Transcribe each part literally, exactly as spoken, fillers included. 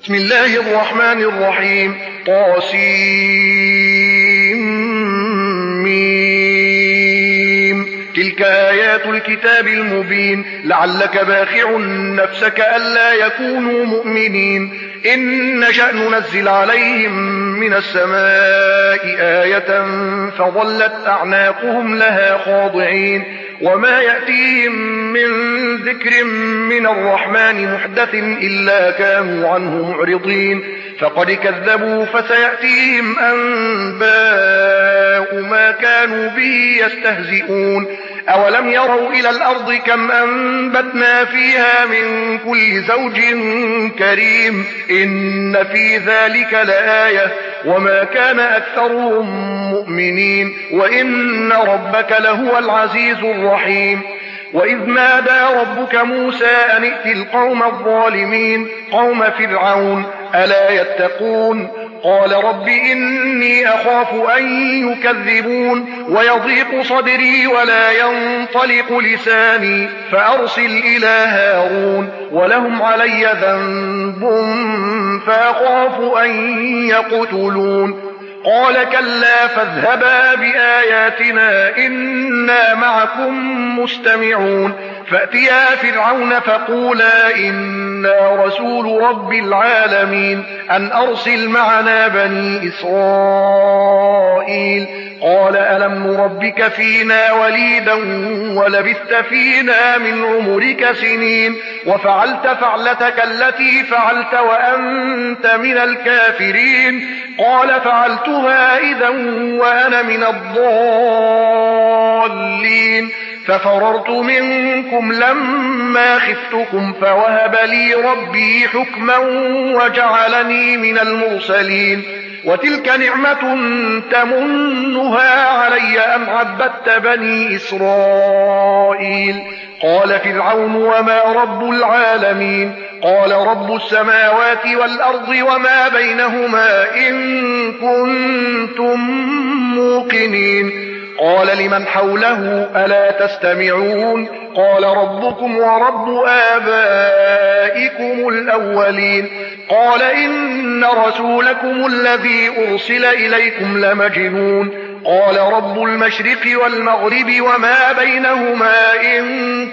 بسم الله الرحمن الرحيم. طاسيم. تلك آيات الكتاب المبين. لعلك باخع نفسك ألا يكونوا مؤمنين. إن نشأ ننزل عليهم من السماء آية فظلت أعناقهم لها خاضعين وما يأتيهم من ذكر من الرحمن محدث إلا كانوا عنه معرضين. فقد كذبوا فسيأتيهم أنباء ما كانوا به يستهزئون. أولم يروا إلى الأرض كم أنبتنا فيها من كل زوج كريم إن في ذلك لآية وما كان أكثرهم مؤمنين وإن ربك لهو العزيز الرحيم. وإذ نادى ربك موسى أن ائت القوم الظالمين قوم فرعون ألا يتقون قال رب إني أخاف أن يكذبون ويضيق صدري ولا ينطلق لساني فأرسل إلى هارون ولهم علي ذنب فأخاف أن يقتلون. قال كلا فاذهبا بآياتنا إنا معكم مستمعون. فأتيا فرعون فقولا إنا رسول رب العالمين أن أرسل معنا بني إسرائيل. قال ألم نربك فينا وليدا ولبثت فينا من عمرك سنين وفعلت فعلتك التي فعلت وأنت من الكافرين. قال فعلتها إذا وأنا من الضالين ففررت منكم لما خفتكم فوهب لي ربي حكما وجعلني من المرسلين. وتلك نعمة تمنها علي أن عبدت بني إسرائيل. قال فرعون وما رب العالمين قال رب السماوات والأرض وما بينهما إن كنتم موقنين. قال لمن حوله ألا تستمعون قال ربكم ورب آبائكم الأولين. قال إن رسولكم الذي أرسل إليكم لمجنون. قال رب المشرق والمغرب وما بينهما إن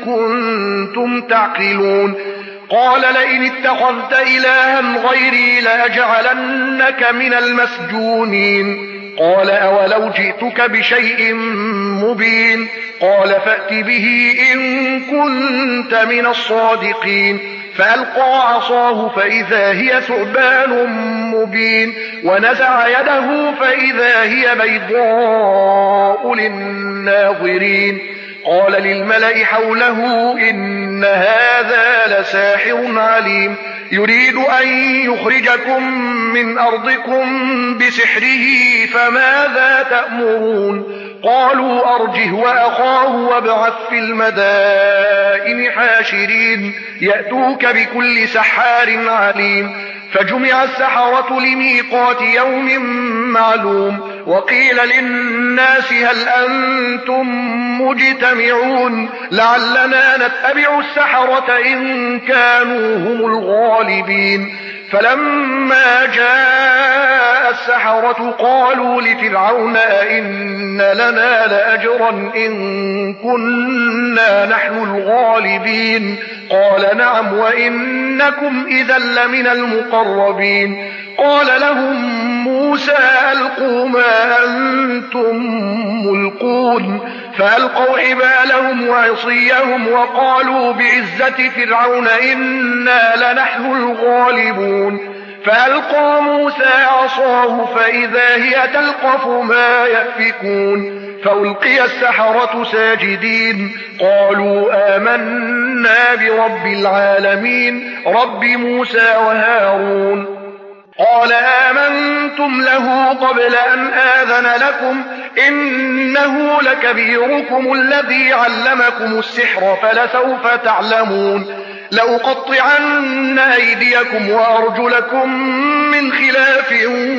كنتم تعقلون. قال لئن اتخذت إلها غيري لأجعلنك من المسجونين. قال أولو جئتك بشيء مبين قال فأت به إن كنت من الصادقين. فألقى عصاه فإذا هي ثعبان مبين ونزع يده فإذا هي بيضاء للناظرين. قال للملأ حوله إن هذا لساحر عليم يريد أن يخرجكم من أرضكم بسحره فماذا تأمرون. قالوا أرجه وأخاه وابعث في المدائن حاشرين يأتوك بكل سحار عليم. فجمع السحرة لميقات يوم معلوم. وقيل للناس هل أنتم مجتمعون لعلنا نتبع السحرة إن كانوا هم الغالبين. فلما جاء السحرة قالوا لفرعون أئن لنا لأجرا إن كنا نحن الغالبين. قال نعم وإنكم إذا لمن المقربين. قال لهم موسى ألقوا ما أنتم ملقون. فألقوا حبالهم وعصيهم وقالوا بعزة فرعون إنا لنحن الغالبون. فألقى موسى عصاه فإذا هي تلقف ما يأفكون. فألقي السحرة ساجدين قالوا آمنا برب العالمين رب موسى وهارون. قال آمنتم له قبل أن آذن لكم إنه لكبيركم الذي علمكم السحر فلسوف تعلمون. لأقطعن أيديكم وأرجلكم من خلاف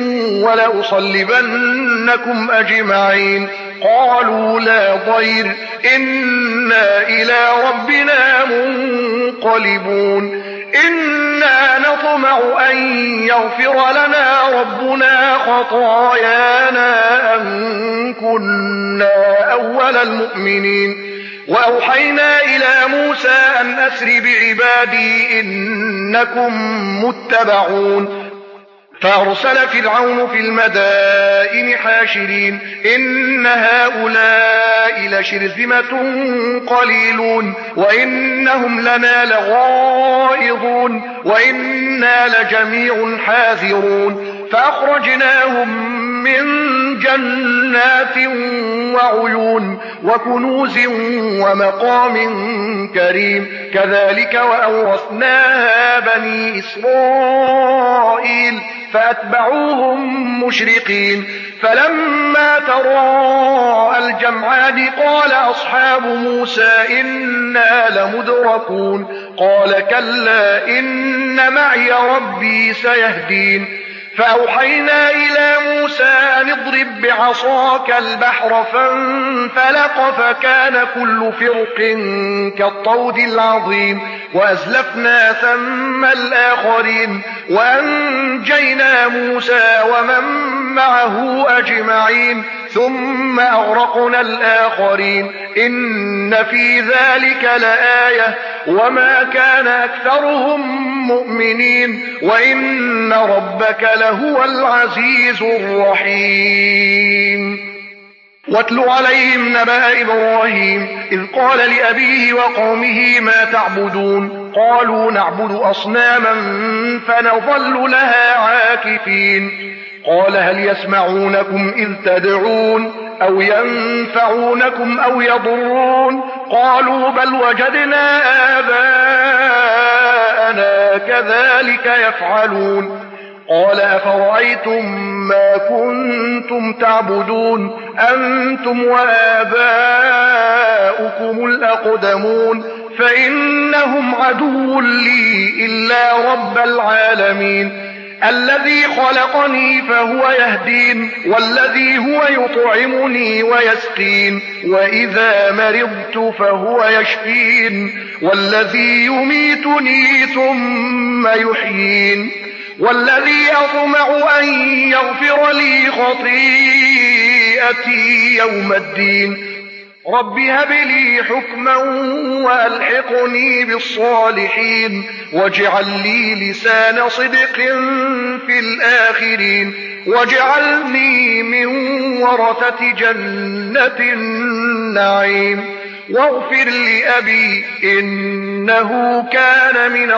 ولأصلبنكم أجمعين. قالوا لا ضير إنا إلى ربنا منقلبون. إنا نطمع أن يغفر لنا ربنا خطايانا أن كنا أول المؤمنين وأوحينا إلى موسى أن أسر بعبادي إنكم متبعون فأرسل فرعون في المدائن حاشرين إن هؤلاء لشرذمة قليلون وإنهم لنا لغائظون وإنا لجميع حاذرون فأخرجناهم من جنات وعيون وكنوز ومقام كريم كذلك وأورثناها بني إسرائيل فأتبعوهم مشرقين فلما تراءى الجمعان قال أصحاب موسى إنا لمدركون قال كلا إن معي ربي سيهدين فأوحينا إلى موسى أن اضرب بعصاك البحر فانفلق فكان كل فرق كالطود العظيم وأزلفنا ثم الآخرين وأنجينا موسى ومن معه أجمعين ثم أغرقنا الآخرين إن في ذلك لآية وما كان أكثرهم مؤمنين وإن ربك لهو العزيز الرحيم واتل عليهم نبأ إبراهيم إذ قال لأبيه وقومه ما تعبدون قالوا نعبد أصناما فنظل لها عاكفين قال هل يسمعونكم إذ تدعون أو ينفعونكم أو يضرون قالوا بل وجدنا آباءنا كذلك يفعلون قال أفرأيتم ما كنتم تعبدون أنتم وآباؤكم الأقدمون فإنهم عدو لي إلا رب العالمين الذي خلقني فهو يهدين والذي هو يطعمني ويسقين وإذا مرضت فهو يشفين والذي يميتني ثم يحيين والذي أطمع أن يغفر لي خطيئتي يوم الدين رب هب لي حكما وألحقني بالصالحين واجعل لي لسان صدق في الآخرين واجعلني من ورثة جنة النعيم واغفر لأبي إنه كان من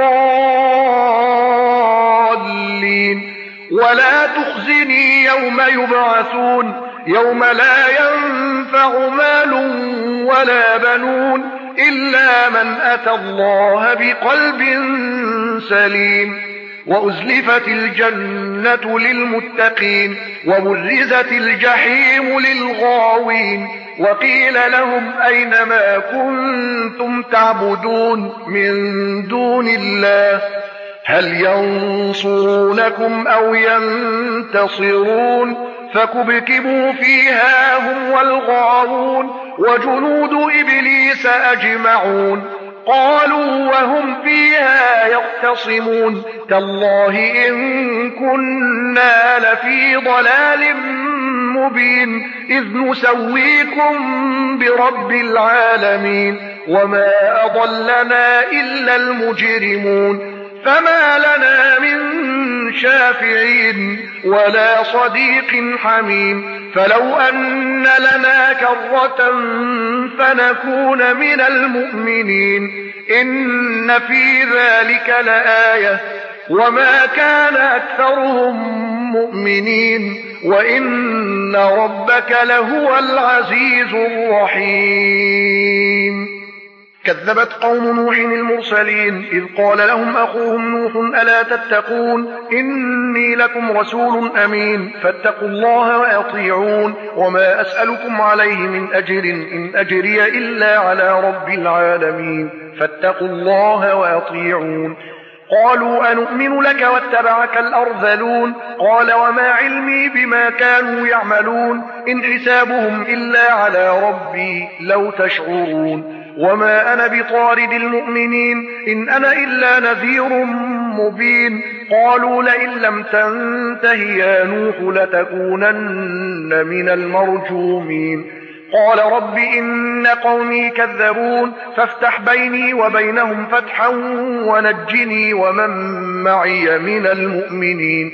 الضالين ولا تخزني يوم يبعثون يوم لا ينفع مال ولا بنون إلا من أتى الله بقلب سليم وأزلفت الجنة للمتقين وبرزت الجحيم للغاوين وقيل لهم أين ما كنتم تعبدون من دون الله هل ينصرونكم أو ينتصرون فكبكبوا فيها هم والغاوون وجنود إبليس أجمعون قالوا وهم فيها يختصمون تالله إن كنا لفي ضلال مبين إذ نسويكم برب العالمين وما أضلنا إلا المجرمون فما لنا من شافعين ولا صديق حميم فلو أن لنا كرة فنكون من المؤمنين إن في ذلك لآية وما كان أكثرهم مؤمنين وإن ربك لهو العزيز الرحيم كذبت قوم نوح المرسلين إذ قال لهم أخوهم نوح ألا تتقون إني لكم رسول أمين فاتقوا الله وأطيعون وما أسألكم عليه من أجر إن أجري إلا على رب العالمين فاتقوا الله وأطيعون قالوا أنؤمن لك واتبعك الأرذلون قال وما علمي بما كانوا يعملون إن حسابهم إلا على ربي لو تشعرون وما أنا بطارد المؤمنين إن أنا إلا نذير مبين قالوا لئن لم تنته يا نوح لتكونن من المرجومين قال رب إن قومي كذبون فافتح بيني وبينهم فتحا ونجني ومن معي من المؤمنين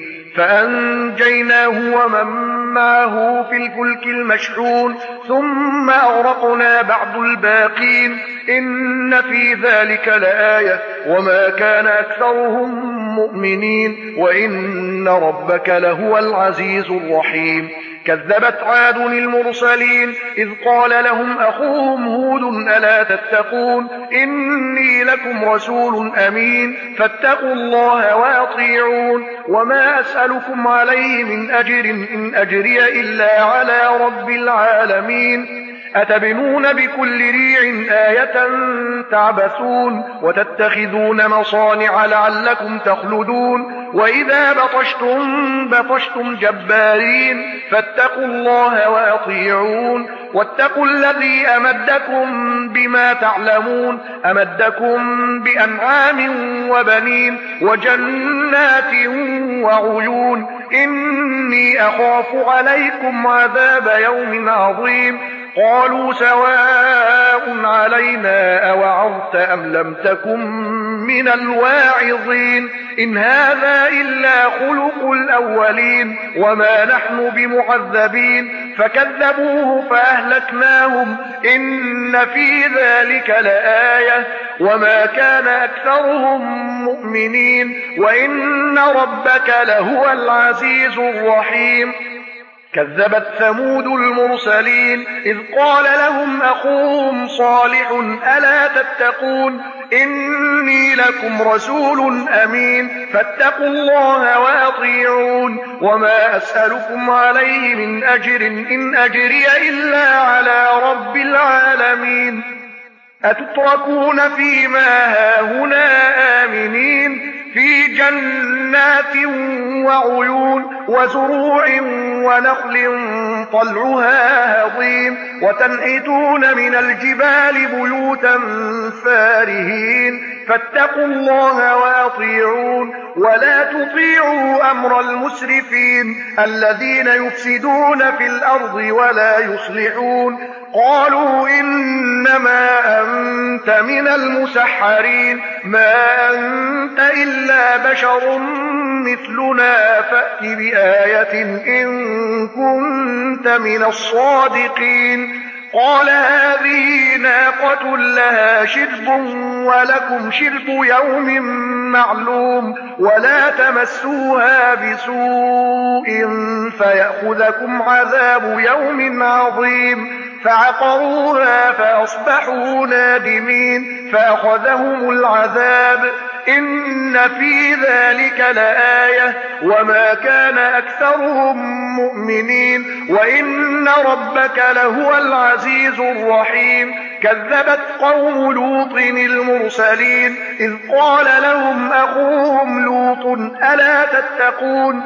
فأنجيناه ومن معه في الفلك المشحون ثم أغرقنا بعد الباقين إن في ذلك لآية وما كان أكثرهم مؤمنين وإن ربك لهو العزيز الرحيم كذبت عاد المرسلين إذ قال لهم أخوهم هود ألا تتقون إني لكم رسول أمين فاتقوا الله وأطيعون وما أسألكم عليه من أجر إن أجري إلا على رب العالمين أتبنون بكل ريع آية تعبثون وتتخذون مصانع لعلكم تخلدون وإذا بطشتم بطشتم جبارين فاتقوا الله وأطيعون واتقوا الذي أمدكم بما تعلمون أمدكم بأنعام وبنين وجنات وعيون إني أخاف عليكم عذاب يوم عظيم قالوا سواء علينا أوعظت أم لم تكن من الواعظين إن هذا إلا خلق الأولين وما نحن بمعذبين فكذبوه فأهلكناهم إن في ذلك لآية وما كان أكثرهم مؤمنين وإن ربك لهو العزيز الرحيم كذبت ثمود المرسلين إذ قال لهم أخوهم صالح ألا تتقون إني لكم رسول أمين فاتقوا الله وأطيعون وما أسألكم عليه من أجر إن أجري إلا على رب العالمين أتتركون فيما هاهنا آمنين في جنات وعيون وزروع ونخل طلعها هضيم وتنحتون من الجبال بيوتا فارهين فاتقوا الله وأطيعون ولا تطيعوا أمر المسرفين الذين يفسدون في الأرض ولا يصلحون قالوا إنما أنت من المسحرين ما أنت إلا بشر مثلنا فأت بآية إن كنت من الصادقين قال هذه ناقة لها شرب ولكم شرب يوم معلوم ولا تمسوها بسوء فيأخذكم عذاب يوم عظيم فعقروها فأصبحوا نادمين فأخذهم العذاب إن في ذلك لآية وما كان أكثرهم مؤمنين وإن ربك لهو العزيز الرحيم كذبت قوم لوط المرسلين إذ قال لهم أخوهم لوط ألا تتقون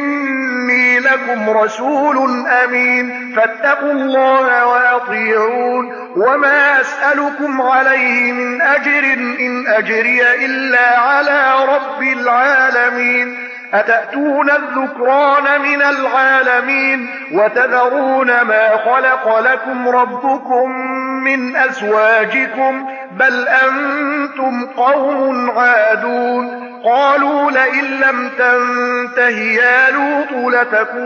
إني لكم رسول أمين فاتقوا الله وأطيعون وما أسألكم عليه من أجر إن أجري إلا على رب العالمين أتأتون الذكران من العالمين وتذرون ما خلق لكم ربكم من أزواجكم بل أنتم قوم عادون قالوا لئن لم تنته يا لوط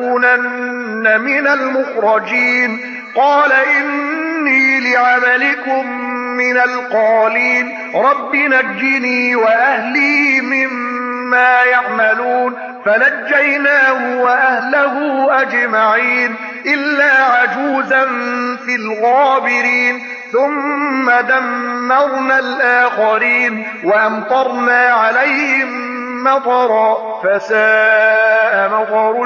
لتكونن من المخرجين قال إني لعملكم من القالين رب نجني وأهلي مما يعملون فنجيناه وأهله أجمعين إلا عجوزا في الغابرين ثم دمرنا الآخرين وأمطرنا عليهم مطرا فساء مطر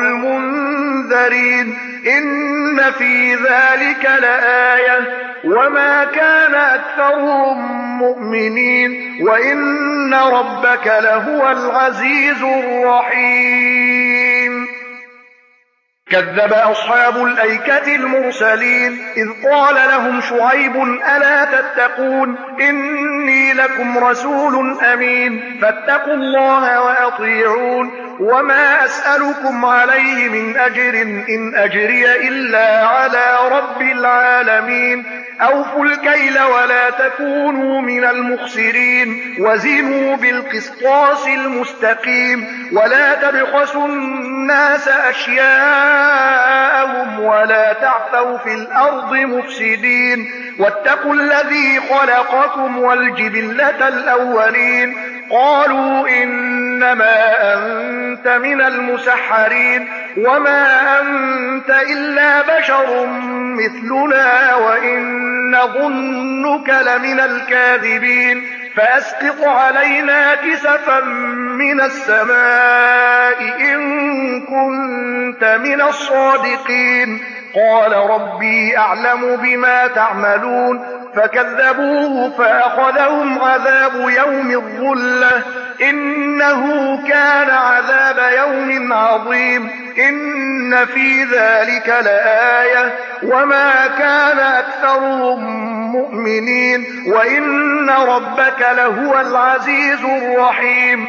المنذرين إن في ذلك لآية وما كان أكثرهم مؤمنين وإن ربك لهو العزيز الرحيم كذب أصحاب الأيكة المرسلين إذ قال لهم شعيب ألا تتقون إني لكم رسول أمين فاتقوا الله وأطيعون وما أسألكم عليه من أجر إن أجري إلا على رب العالمين أوفوا الكيل ولا تكونوا من المخسرين وزنوا بالقسطاس المستقيم ولا تبخسوا الناس أشياءهم ولا تعثوا في الأرض مفسدين واتقوا الذي خلقكم والجبلة الأولين قالوا إنما أنت من المسحرين وما أنت إلا بشر مثلنا وإن نظنك لمن الكاذبين فأسقط علينا كسفا من السماء إن كنت من الصادقين قال ربي أعلم بما تعملون فكذبوه فأخذهم عذاب يوم الظلة إنه كان عذاب يوم عظيم إن في ذلك لآية وما كان أكثرهم مؤمنين وإن ربك لهو العزيز الرحيم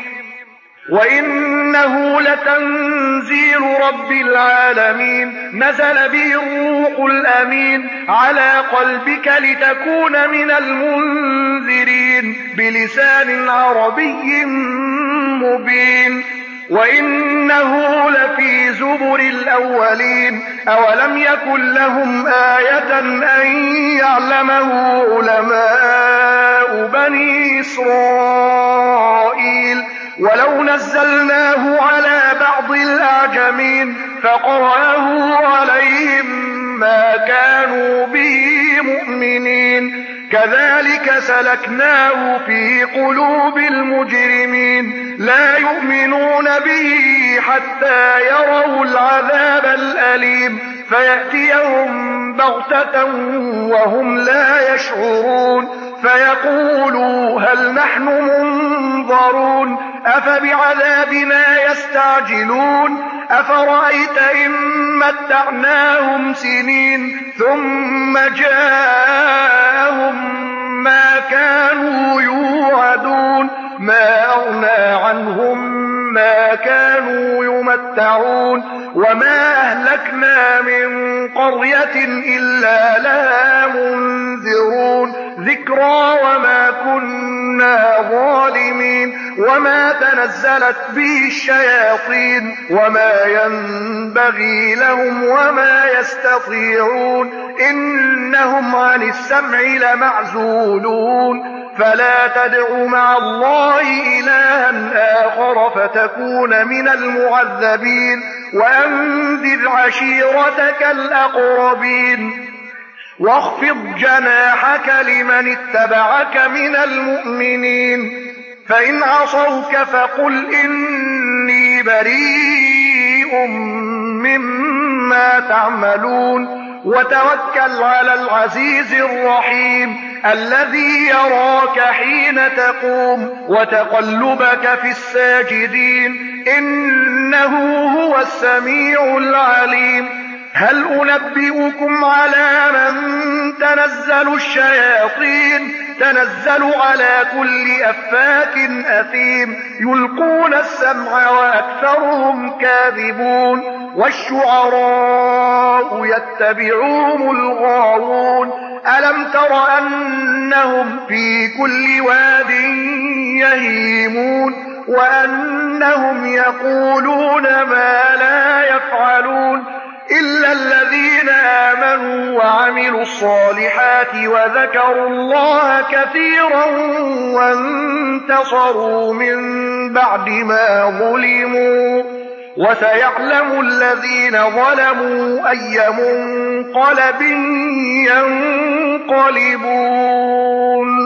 وإنه لتنزيل رب العالمين نزل به الروح الأمين على قلبك لتكون من المنذرين بلسان عربي مبين وإنه لفي زبر الأولين أولم يكن لهم آية أن يعلمه علماء بني إسرائيل ولو نزلناه على بعض الأعجمين فقرأه عليهم ما كانوا به مؤمنين كذلك سلكناه في قلوب المجرمين لا يؤمنون به حتى يروا العذاب الأليم فيأتيهم بغتة وهم لا يشعرون فيقولوا هل نحن منظرون أفبعذابنا يستعجلون أفرأيت إن متعناهم سنين ثم جاءهم ما كانوا يوعدون ما أغنى عنهم ما كانوا يمتعون وما أهلكنا من قرية إلا لها منذرون ذكرى وما كنا ظالمين وما تنزلت به الشياطين وما ينبغي لهم وما يستطيعون إنهم عن السمع لمعزولون فلا تدع مع الله إلها آخر فتكون من المعذبين وأنذر عشيرتك الأقربين واخفض جناحك لمن اتبعك من المؤمنين فإن عصوك فقل إني بريء مما تعملون وتوكل على العزيز الرحيم الذي يراك حين تقوم وتقلبك في الساجدين إنه هو السميع العليم هل أنبئكم على من تنزل الشياطين تنزل على كل أفاك أثيم يلقون السمع وأكثرهم كاذبون والشعراء يتبعهم الغاوون ألم تر أنهم في كل واد يهيمون وأنهم يقولون ما لا يفعلون إلا الذين آمنوا وعملوا الصالحات وذكروا الله كثيرا وانتصروا من بعد ما ظلموا وسيعلم الذين ظلموا أي منقلب ينقلبون